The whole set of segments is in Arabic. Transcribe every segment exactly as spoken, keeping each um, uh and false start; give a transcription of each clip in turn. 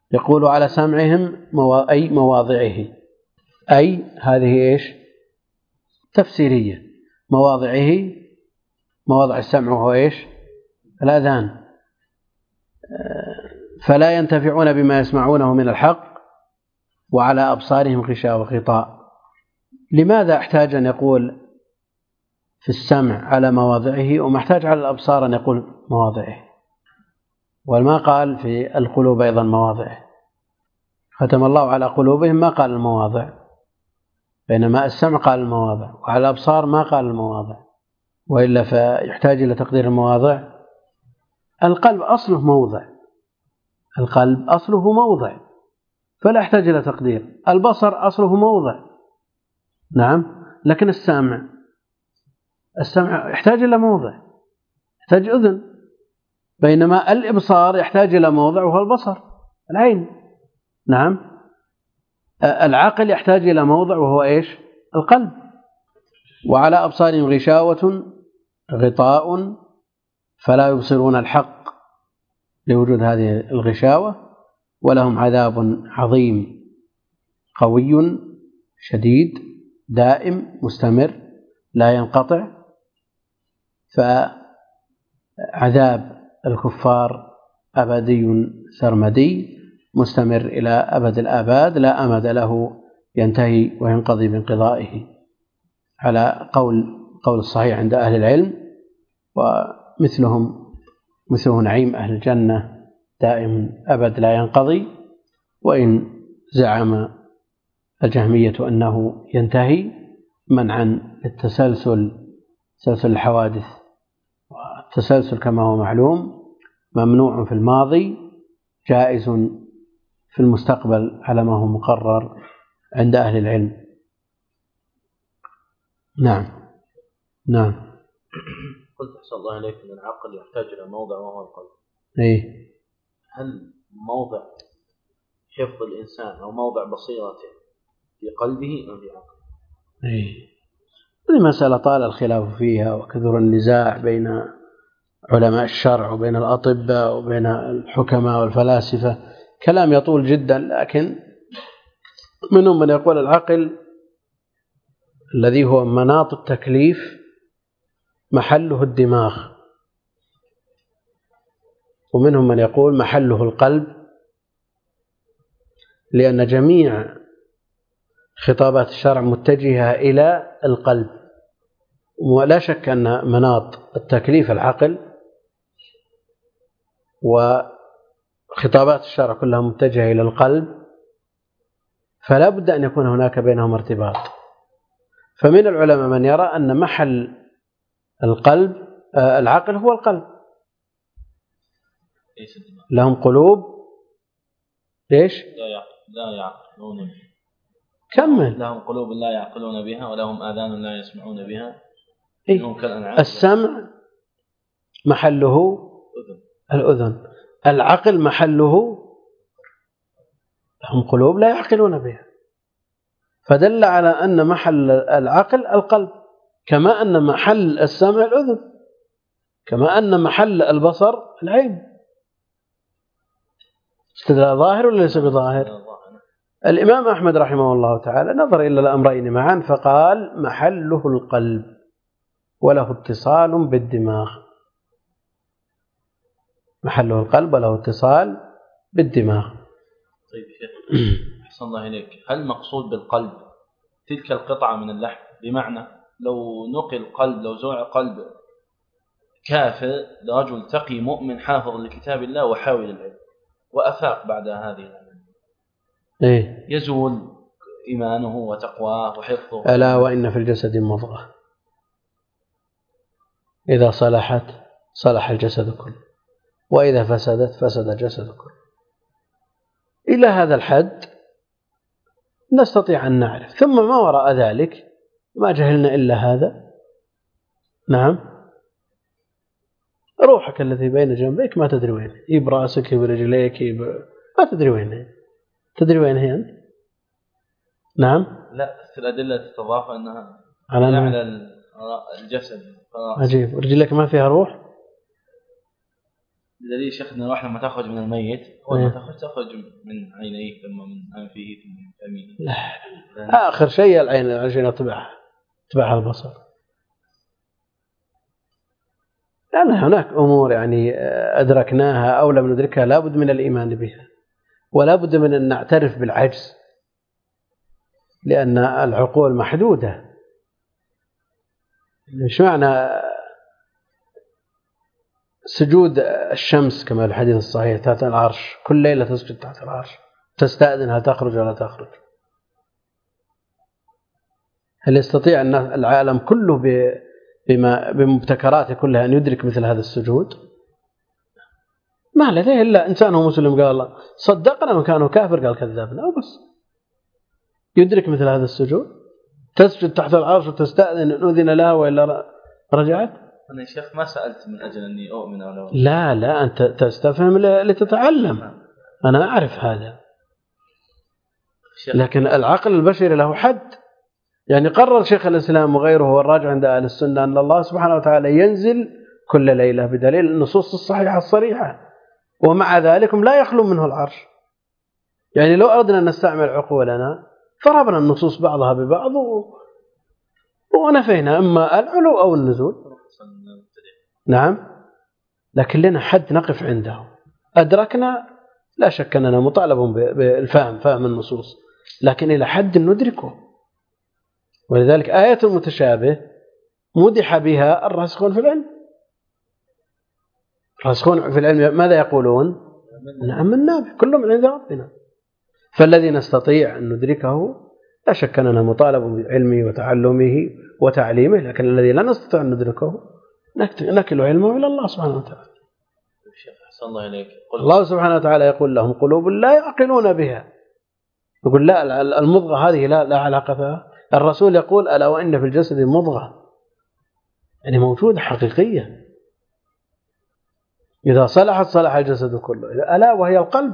يقول على سمعهم موا... أي مواضعه، أي هذه إيش تفسيرية، مواضعه مواضع السمع وهو إيش الأذان، فلا ينتفعون بما يسمعونه من الحق وعلى أبصارهم غشاوة وغطاء. لماذا احتاج أن يقول في السمع على مواضعه ومحتاج على الأبصار أن يقول مواضعه، وما قال في القلوب أيضا مواضعه؟ ختم الله على قلوبهم ما قال المواضع، بينما السمع قال المواضع، وعلى الأبصار ما قال المواضع، وإلا فيحتاج إلى تقدير المواضع. القلب أصله موضع، القلب أصله موضع فلا يحتاج إلى تقدير. البصر أصله موضع، نعم، لكن السمع السمع يحتاج إلى موضع، يحتاج أذن، بينما الإبصار يحتاج إلى موضع وهو البصر العين، نعم. العقل يحتاج إلى موضع وهو إيش القلب. وعلى أبصارهم غشاوة غطاء فلا يبصرون الحق لوجود هذه الغشاوة، ولهم عذاب عظيم قوي شديد دائم مستمر لا ينقطع. فعذاب الكفار أبدي سرمدي مستمر إلى أبد الآباد لا أمد له ينتهي وينقضي بانقضائه، على قول قول الصحيح عند أهل العلم. ومثلهم مثله نعيم أهل الجنة دائم أبد لا ينقضي، وإن زعم الجهمية أنه ينتهي منعا للتسلسل، تسلسل الحوادث، والتسلسل كما هو معلوم ممنوع في الماضي جائز في المستقبل على ما هو مقرر عند أهل العلم. نعم نعم. قلت أحسن الله إليك أن العقل يحتاج إلى موضع وهو القلب. إيه؟ هل موضع حفظ الإنسان أو موضع بصيرته في قلبه أم في عقله؟ إيه، هذه مسألة طال الخلاف فيها وكثر النزاع بين علماء الشرع وبين الأطباء وبين الحكماء والفلاسفة، كلام يطول جدا. لكن منهم من يقول العقل الذي هو مناط التكليف محله الدماغ، ومنهم من يقول محله القلب، لأن جميع خطابات الشرع متجهة إلى القلب، ولا شك أن مناط التكليف العقل، وخطابات الشرع كلها متجهة إلى القلب، فلا بد أن يكون هناك بينهم ارتباط. فمن العلماء من يرى أن محل القلب العقل هو القلب، لهم قلوب ليش لا يعقلون، كمل، لهم قلوب لا يعقلون بها ولهم آذان لا يسمعون بها. إيه؟ السمع محله الأذن، العقل محله لهم قلوب لا يعقلون بها، فدل على أن محل العقل القلب، كما أن محل السمع الأذن، كما أن محل البصر العين. استدلال ظاهر ولا ليس بظاهر؟ الإمام أحمد رحمه الله تعالى نظر إلى الأمرين معا فقال محله القلب وله اتصال بالدماغ، محله القلب وله اتصال بالدماغ. طيب شيخ أحسن الله إليك، هل مقصود بالقلب تلك القطعة من اللحم؟ بمعنى لو نقل قلب، لو زوع قلب كافر لرجل تقي مؤمن حافظ لكتاب الله وحاول العلم وأفاق بعد هذه العلم، إيه؟ يزول إيمانه وتقواه وحفظه. ألا وإن في الجسد مضغة إذا صلحت صلح الجسد كله، وإذا فسدت فسد الجسد كله. إلى هذا الحد نستطيع أن نعرف، ثم ما وراء ذلك ما جهلنا إلا هذا. نعم، روحك الذي بين جنبيك ما تدري وين، يب رأسك يب رجليك يب... ما تدري وين هي. تدري وين هي أنت؟ نعم، لا، في الأدلة تتضاف أنها على أعلى الجسد. عجيب، رجلك ما فيها روح؟ بدليل شيخنا الروح لما تخرج من الميت أول ما تخرج تخرج من عينيه ثم من أنفه ثم من فمه. لا آخر شيء العين عشان تبعها تبعها البصر. لأن هناك أمور يعني أدركناها أو لم ندركها لا بد من الإيمان بها ولا بد من أن نعترف بالعجز لأن العقول محدودة. إيش معنى سجود الشمس كما في الحديث الصحيح تحت العرش كل ليلة تسجد تحت العرش تستأذن هل تخرج ولا تخرج؟ هل يستطيع أن العالم كله بما بمبتكراته كلها أن يدرك مثل هذا السجود؟ ما لديه إلا إنسان هو مسلم قال الله صدقنا وكانوا كافر قال كذبنا وبس. يدرك مثل هذا السجود تسجد تحت العرش وتستأذن أن أذن لها وإلا رجعت. أنا يا شيخ ما سألت من أجل أني أؤمن أو لا. لا لا أنت تستفهم لتتعلم. أنا أعرف هذا لكن العقل البشري له حد. يعني قرر شيخ الإسلام وغيره والراجع عند أهل السنة أن الله سبحانه وتعالى ينزل كل ليلة بدليل النصوص الصحيحة الصريحة ومع ذلك لا يخلو منه العرش. يعني لو أردنا أن نستعمل عقولنا فربنا النصوص بعضها ببعض ونفينا إما العلو أو النزول. نعم لكن لنا حد نقف عنده. أدركنا لا شك أننا مطالب بالفهم فهم النصوص لكن إلى حد ندركه. ولذلك آية المتشابه مدح بها الراسخون في العلم. الراسخون في العلم ماذا يقولون؟ آمنا به كل من عند ربنا. فالذي نستطيع أن ندركه لا شك أننا مطالب بعلمه وتعلمه وتعليمه لكن الذي لا نستطيع أن ندركه نكل علمه إلى الله سبحانه وتعالى. الله, الله سبحانه وتعالى يقول لهم قلوب لا يعقلون بها. يقول لا المضغة هذه لا, لا علاقة فيها. الرسول يقول ألا وإن في الجسد مضغة يعني موجودة حقيقية إذا صلحت صلح الجسد كله ألا وهي القلب.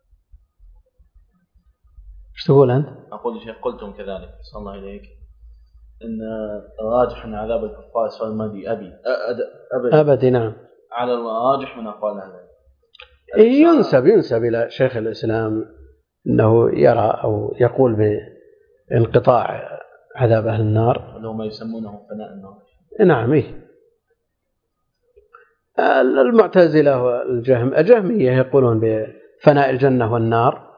ايش تقول أنت؟ أقول شيخ قلتم كذلك صلى الله إليك إن الراجح أن عذاب الكفار سواء المادي أبي أبدي, أبدي نعم على الراجح من أقوال هذا. ينسب ينسب إلى شيخ الإسلام أنه يرى أو يقول بانقطاع عذاب أهل النار اللي هم يسمونه فناء النار. نعم إيه. المعتزلة والجهم الجهمية يقولون بفناء الجنة والنار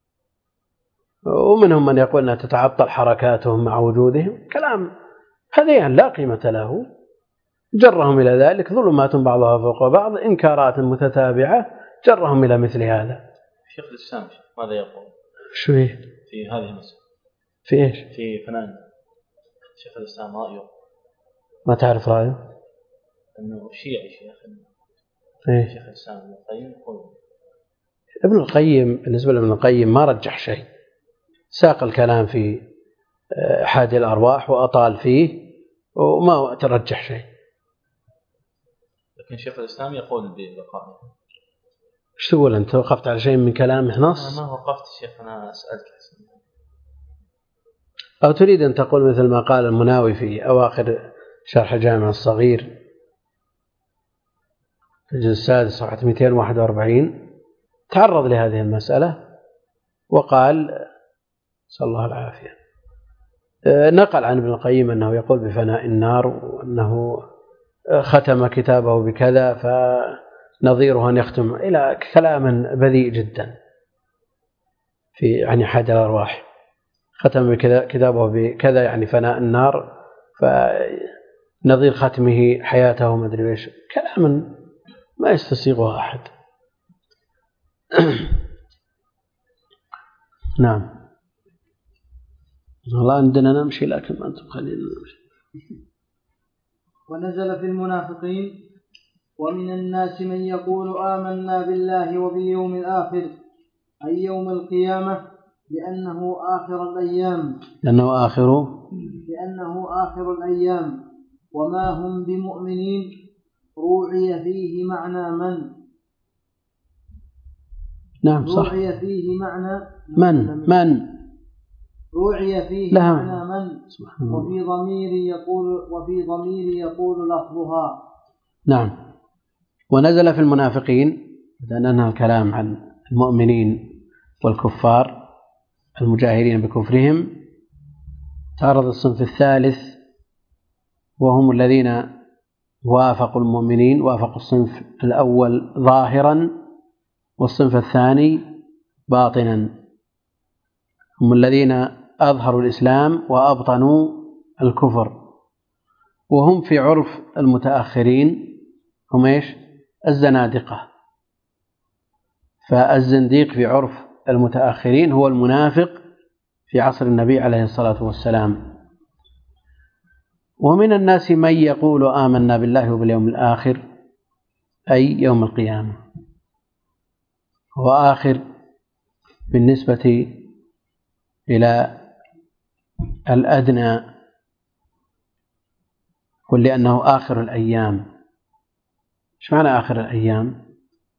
ومنهم من يقول أنها تتعطل حركاتهم مع وجودهم. كلام هذين لا قيمة له. جرهم إلى ذلك ظلمات بعضها فوق بعض إنكارات متتابعة جرهم إلى مثل هذا. شيخ الإسلام ماذا يقول؟ شو هي؟ في هذه المسألة في إيش؟ في فناء شيخ الإسلام رأيه. ما تعرف رأيه؟ أنه شيعي شيخ إيه؟ شيخ الإسلام ابن القيم يقول. ابن القيم بالنسبة لابن القيم ما رجح شيء. ساق الكلام في حادي الأرواح وأطال فيه وما ترجح شيء. لكن شيخ الإسلام يقول ببقائه. ايش تقول أنت؟ وقفت على شيء من كلامه نص؟ أنا ما وقفت شيخ أنا أسألك. أو تريد أن تقول مثل ما قال المناوي في أواخر شرح الجامع الصغير في الجزء السادس صفحة مئتين وواحد وأربعين تعرض لهذه المسألة وقال صلى الله العافية نقل عن ابن القيم أنه يقول بفناء النار وأنه ختم كتابه بكذا فنظيره أن يختم إلى كلام بذيء جدا في يعني حاد الأرواح. ختم كتابه بكذا يعني فناء النار فنظير ختمه حياته ما أدري إيش. كلام ما يستسيغه أحد. نعم والله عندنا نمشي لكن ما أنتم خلينا نمشي. ونزل في المنافقين ومن الناس من يقول آمنا بالله وباليوم الآخر أي يوم القيامة لأنه آخر الأيام لأنه آخر لأنه آخر الأيام وما هم بمؤمنين روعي فيه معنى من نعم صح روعي فيه معنى من من روعي فيه لها. معنى من وفي ضمير يقول وفي ضمير يقول لفظها. نعم ونزل في المنافقين، إذا أنهى الكلام عن المؤمنين والكفار المجاهرين بكفرهم، تعرض الصنف الثالث وهم الذين وافقوا المؤمنين، وافقوا الصنف الأول ظاهرا والصنف الثاني باطنا، هم الذين أظهروا الإسلام وأبطنوا الكفر، وهم في عرف المتأخرين هم إيش؟ الزنادقة. فالزنديق في عرف المتأخرين هو المنافق في عصر النبي عليه الصلاة والسلام. ومن الناس من يقول آمنا بالله وباليوم الآخر، أي يوم القيامة، هو آخر بالنسبة إلى الأدنى، قل لأنه آخر الأيام. إيش معنى آخر الأيام؟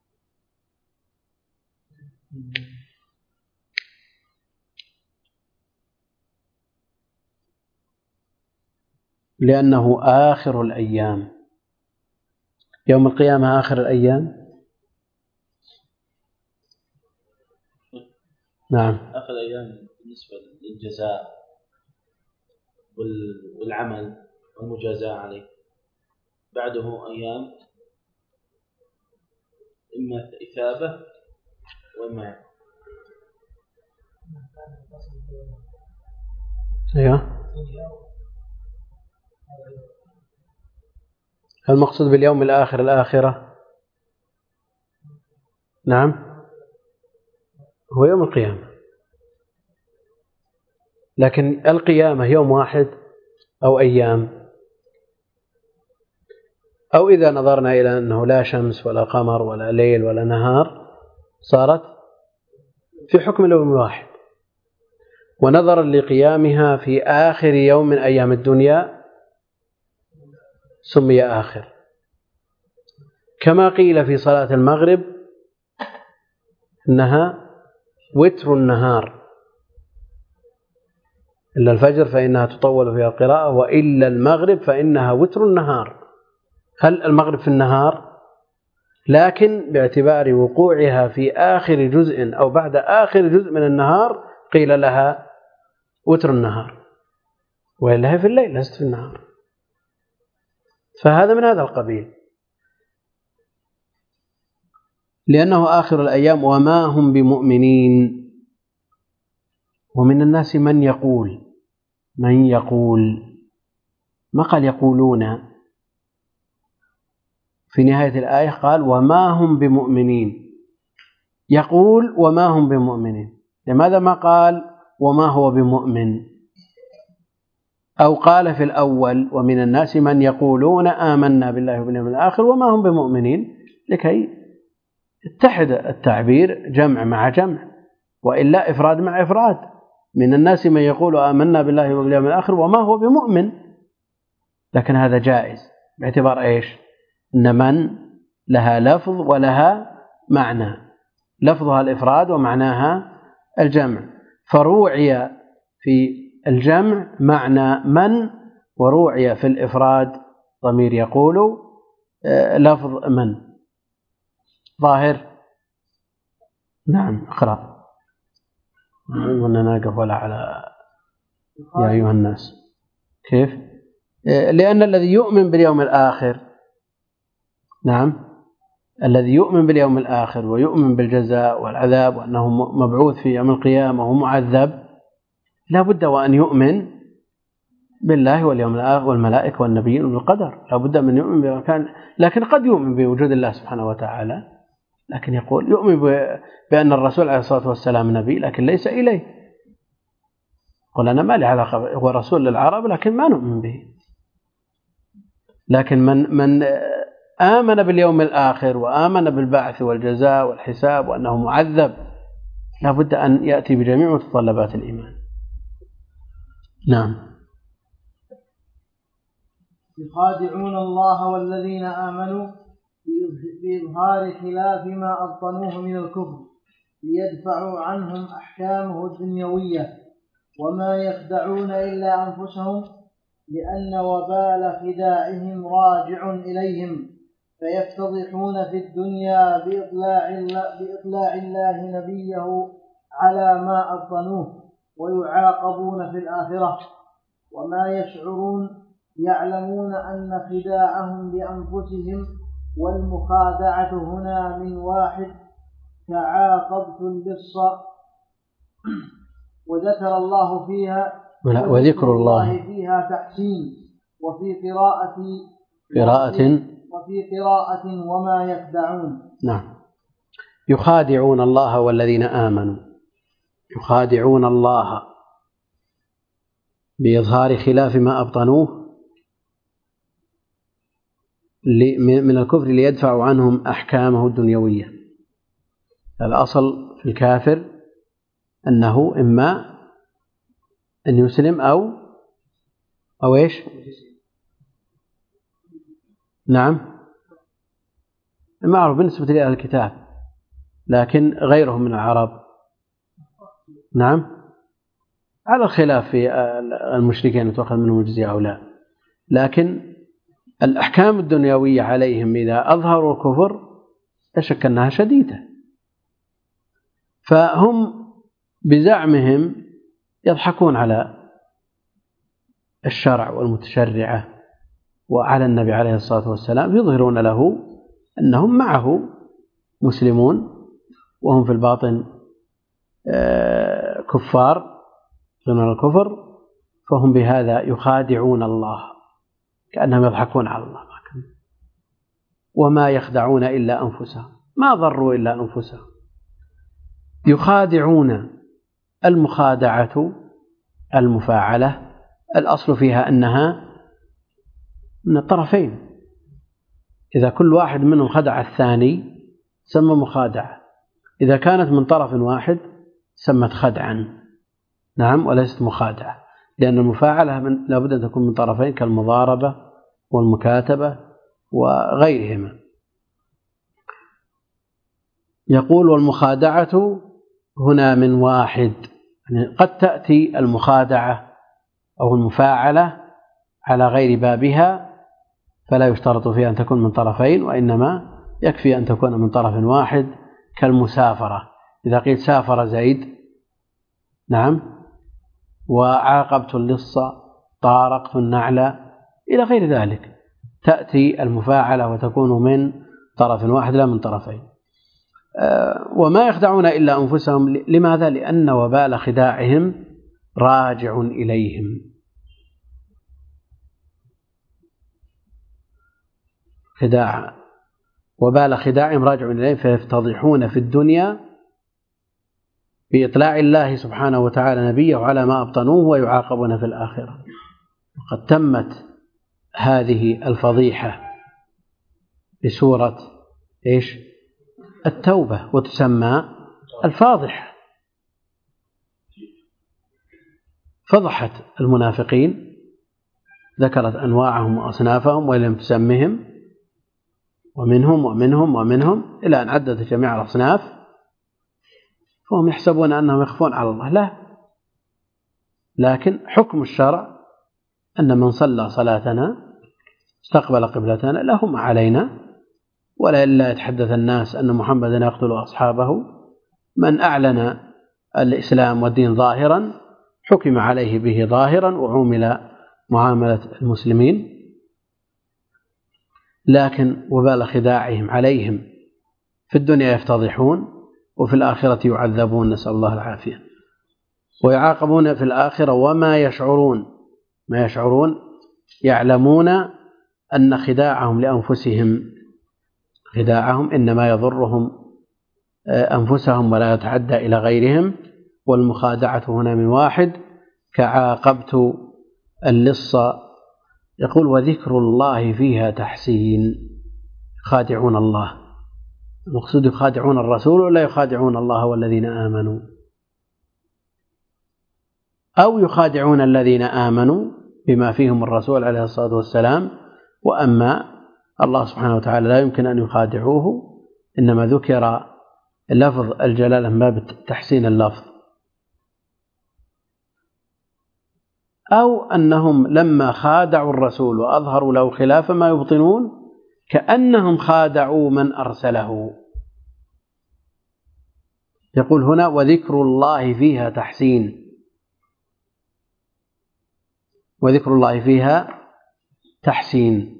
لأنه آخر الأيام. يوم القيامة آخر الأيام. نعم، آخر الأيام بالنسبة للجزاء والعمل والمجازاة عليه، بعده أيام إما إثابة وإما أيوه. المقصود باليوم الآخر الآخرة؟ نعم، هو يوم القيامة، لكن القيامة يوم واحد أو أيام، أو إذا نظرنا إلى أنه لا شمس ولا قمر ولا ليل ولا نهار صارت في حكم اليوم الواحد. ونظرا لقيامها في آخر يوم من أيام الدنيا سمي آخر، كما قيل في صلاة المغرب إنها وتر النهار، إلا الفجر فإنها تطول فيها القراءة، وإلا المغرب فإنها وتر النهار. هل المغرب في النهار؟ لكن باعتبار وقوعها في آخر جزء أو بعد آخر جزء من النهار قيل لها وتر النهار، وإلا هي في الليل ليست في النهار. فهذا من هذا القبيل، لأنه آخر الأيام وما هم بمؤمنين. ومن الناس من يقول، من يقول ما قال يقولون، في نهاية الآية قال وما هم بمؤمنين، يقول وما هم بمؤمنين. لماذا ما قال وما هو بمؤمن؟ أو قال في الأول ومن الناس من يقولون آمنا بالله وباليوم الآخر وما هم بمؤمنين، لكي اتحد التعبير جمع مع جمع، وإلا إفراد مع إفراد. من الناس من يقول آمنا بالله وباليوم الآخر وما هو بمؤمن، لكن هذا جائز باعتبار إيش؟ إن من لها لفظ ولها معنى، لفظها الإفراد ومعناها الجمع، فروعي في الجمع معنى من، وروعي في الإفراد ضمير يقول لفظ من. ظاهر؟ نعم، اقرأ. وأننا نقف ولا على يا أيها الناس. كيف؟ لأن الذي يؤمن باليوم الآخر، نعم، الذي يؤمن باليوم الآخر ويؤمن بالجزاء والعذاب وأنه مبعوث في يوم القيامة ومعذب، لا بد وأن يؤمن بالله واليوم الآخر والملائكة والنبيين والقدر، لا بد من يؤمن بمكان. لكن قد يؤمن بوجود الله سبحانه وتعالى، لكن يقول يؤمن بأن الرسول عليه الصلاة والسلام نبي لكن ليس إليه. قل أنا ما لي علاقة، هو رسول للعرب لكن ما نؤمن به. لكن من من آمن باليوم الآخر وآمن بالبعث والجزاء والحساب وأنه معذب، لا بد أن يأتي بجميع متطلبات الإيمان. نعم. يخادعون الله والذين آمنوا بإظهار خلاف ما أبطنوه من الكفر ليدفعوا عنهم أحكامه الدنيوية، وما يخدعون إلا أنفسهم، لأن وبال خداعهم راجع إليهم، فيفتضحون في الدنيا بإطلاع الله, بإطلاع الله نبيه على ما أبطنوه ويعاقبون في الآخرة وما يشعرون يعلمون أن خداعهم لأنفسهم والمخادعة هنا من واحد كعاقبت اللص وذكر الله فيها وذكر الله فيها تحسين وفي قراءة قراءة وفي قراءة وما يخدعون. نعم. يخادعون الله والذين آمنوا، يخادعون الله بإظهار خلاف ما أبطنوه من الكفر ليدفعوا عنهم أحكامه الدنيوية. الأصل في الكافر أنه إما أن يسلم أو أو إيش؟ نعم، معروف بالنسبة لأهل الكتاب، لكن غيرهم من العرب نعم على الخلاف في المشركين تؤخذ منهم الجزية أو لا، لكن الأحكام الدنيوية عليهم إذا أظهروا الكفر لا شك أنها شديدة. فهم بزعمهم يضحكون على الشرع والمتشرعة وعلى النبي عليه الصلاة والسلام، يظهرون له أنهم معه مسلمون وهم في الباطن كفار من الكفر، فهم بهذا يخادعون الله كأنهم يضحكون على الله، وما يخدعون إلا أنفسهم، ما ضروا إلا أنفسهم. يخادعون، المخادعة المفاعلة الأصل فيها أنها من الطرفين، إذا كل واحد منهم خدع الثاني سمى مخادعة، إذا كانت من طرف واحد سمت خدعا نعم وليست مخادعة، لأن المفاعلة من لابد أن تكون من طرفين كالمضاربة والمكاتبة وغيرهما. يقول والمخادعة هنا من واحد، يعني قد تأتي المخادعة أو المفاعلة على غير بابها فلا يشترط فيها أن تكون من طرفين، وإنما يكفي أن تكون من طرف واحد كالمسافرة، إذا قيل سافر زيد نعم وعاقبت اللص طارقت النعل إلى غير ذلك، تأتي المفاعلة وتكون من طرف واحد لا من طرفين. وما يخدعون إلا أنفسهم، لماذا؟ لأن وبال خداعهم راجع إليهم، خداع وبال خداعهم راجع إليهم فيفتضحون في الدنيا بإطلاع الله سبحانه وتعالى نبيه على ما أبطنوه ويعاقبون في الآخرة. وقد تمت هذه الفضيحة بسورة إيش؟ التوبة، وتسمى الفاضحة، فضحت المنافقين، ذكرت أنواعهم وأصنافهم ولم تسمهم، ومنهم ومنهم ومنهم إلى أن عدت جميع الأصناف، فهم يحسبون أنهم يخفون على الله، لا، لكن حكم الشرع أن من صلى صلاتنا استقبل قبلتنا له ما علينا، ولا إلا يتحدث الناس أن محمدا يقتل أصحابه، من أعلن الإسلام والدين ظاهرا حكم عليه به ظاهرا وعومل معاملة المسلمين، لكن وبال خداعهم عليهم في الدنيا يفتضحون وفي الآخرة يعذبون، نسأل الله العافية، ويعاقبون في الآخرة وما يشعرون، ما يشعرون يعلمون أن خداعهم لأنفسهم، خداعهم إنما يضرهم أنفسهم ولا يتعدى إلى غيرهم، والمخادعة هنا من واحد كعاقبت اللص. يقول وذكر الله فيها تحسين، يخادعون الله، المقصود يخادعون الرسول ولا يخادعون الله والذين آمنوا، أو يخادعون الذين آمنوا بما فيهم الرسول عليه الصلاة والسلام، وأما الله سبحانه وتعالى لا يمكن أن يخادعوه، إنما ذكر لفظ الجلالة من باب تحسين اللفظ، أو أنهم لما خادعوا الرسول وأظهروا له خلاف ما يبطنون كأنهم خادعوا من أرسله. يقول هنا وذكر الله فيها تحسين، وذكر الله فيها تحسين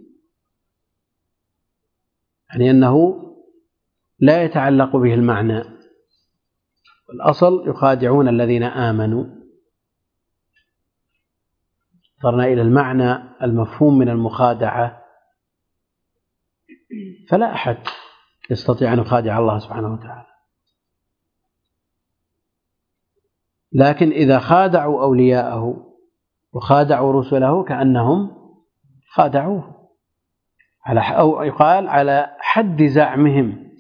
يعني أنه لا يتعلق به المعنى، الأصل يخادعون الذين آمنوا. نظرنا إلى المعنى المفهوم من المخادعة، فلا أحد يستطيع أن يخادع الله سبحانه وتعالى، لكن إذا خادعوا أولياءه وخادعوا رسله كأنهم خادعوه، أو يقال على حد زعمهم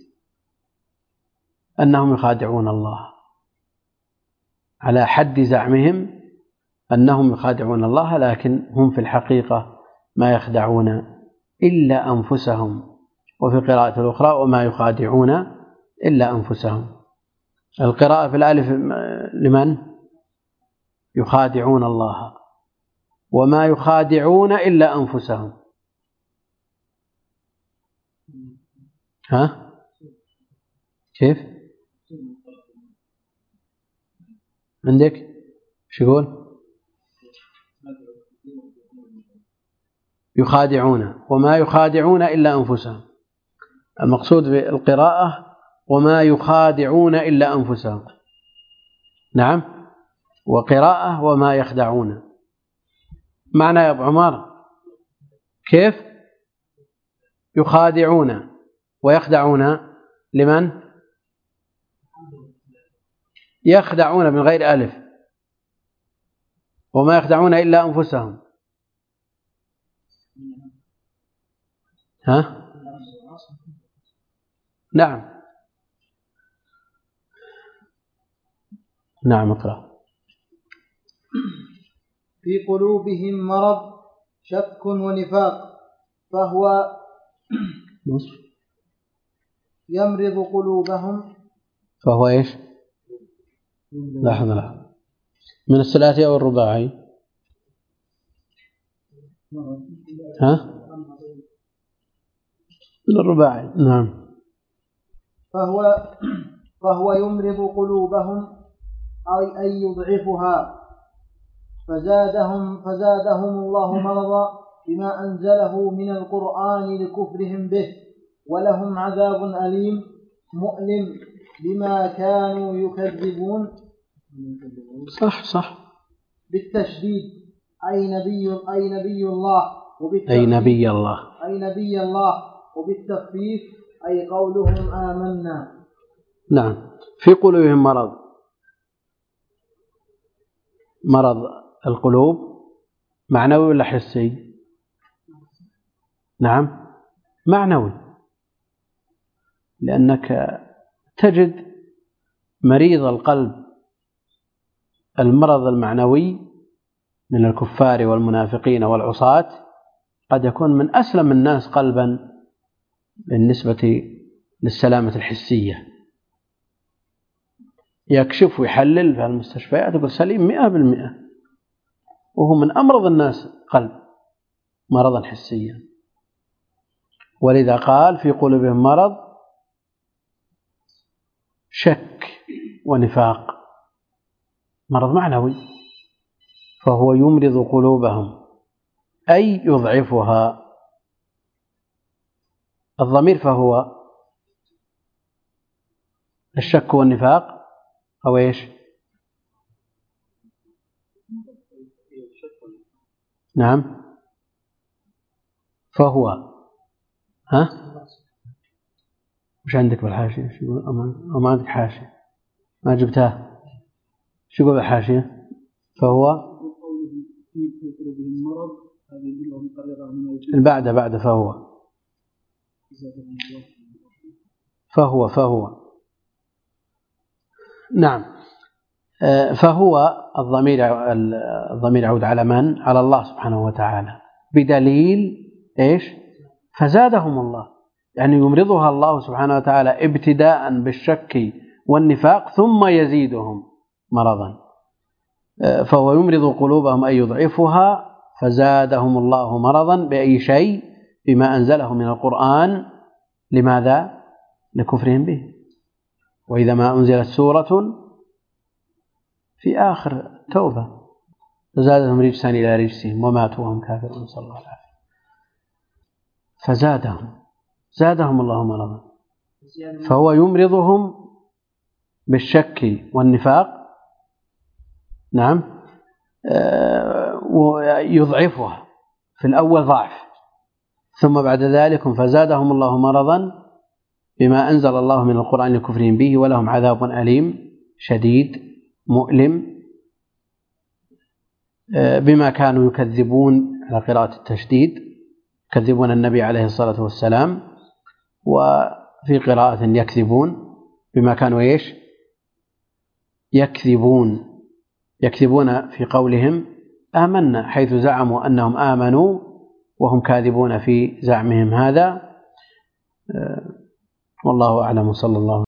أنهم يخادعون الله، على حد زعمهم أنهم يخادعون الله، لكن هم في الحقيقة ما يخدعون إلا أنفسهم. وفي قراءة الأخرى وما يخادعون إلا أنفسهم. القراءة في الألف لمن؟ يخادعون الله، وما يخادعون إلا أنفسهم. ها؟ كيف؟ عندك؟ شو يقول؟ يخادعون وما يخادعون إلا أنفسهم. المقصود بالقراءة وما يخادعون إلا أنفسهم، نعم، وقراءة وما يخدعون. معنى يا أبو عمر كيف؟ يخادعون ويخدعون لمن؟ يخدعون من غير ألف، وما يخدعون إلا أنفسهم. ها؟ نعم نعم اقرأ. في قلوبهم مرض شك ونفاق فهو يمرض قلوبهم. فهو إيش؟ لاحظ لاحظ من الثلاثي أو الرباعي؟ ها؟ من الرباعي. نعم. فهو فهو يمرض قلوبهم أي أن يضعفها، فزادهم فزادهم الله مرضا بما أنزله من القرآن لكفرهم به، ولهم عذاب أليم مؤلم بما كانوا يكذبون. صح صح. بالتشديد أي نبي أي نبي الله، أي نبي الله أي نبي الله، وبالتخفيف أي قولهم آمنا. نعم. في قلوبهم مرض، مرض القلوب معنوي ولا حسي؟ نعم معنوي، لأنك تجد مريض القلب المرض المعنوي من الكفار والمنافقين والعصاة قد يكون من أسلم الناس قلبا بالنسبة للسلامة الحسية، يكشف ويحلل في المستشفيات يقول سليم مئة بالمئة، وهو من أمرض الناس قلب مرضا حسيا. ولذا قال في قلوبهم مرض شك ونفاق، مرض معنوي. فهو يمرض قلوبهم أي يضعفها. الضمير فهو الشك والنفاق أو إيش؟ نعم فهو. ها؟ وش عندك بالحاشية؟ شو يقول؟ أو ما عندك حاشية؟ ما جبتها؟ شو يقول بالحاشية؟ فهو بعد بعد فهو فهو فهو نعم. فهو الضمير الضمير يعود على من؟ على الله سبحانه وتعالى، بدليل إيش؟ فزادهم الله، يعني يمرضها الله سبحانه وتعالى ابتداء بالشك والنفاق ثم يزيدهم مرضا. فهو يمرض قلوبهم أي يضعفها، فزادهم الله مرضا بأي شيء؟ بما أنزله من القرآن. لماذا؟ لكفرهم به. وإذا ما أنزلت سورة في آخر توبة فزادهم رجسا إلى رجسهم وماتوا وهم كافرون، نسأل الله العافية. فزادهم زادهم الله مرضا، فهو يمرضهم بالشك والنفاق، نعم، ويضعفها في الأول ضعف، ثم بعد ذلك فزادهم الله مرضا بما أنزل الله من القرآن لكفرهم به ولهم عذاب أليم شديد مؤلم بما كانوا يكذبون، على قراءة التشديد، يكذبون النبي عليه الصلاة والسلام، وفي قراءة يكذبون بما كانوا إيش يكذبون يكذبون في قولهم آمنا، حيث زعموا أنهم آمنوا وهم كاذبون في زعمهم هذا. والله أعلم، صلى الله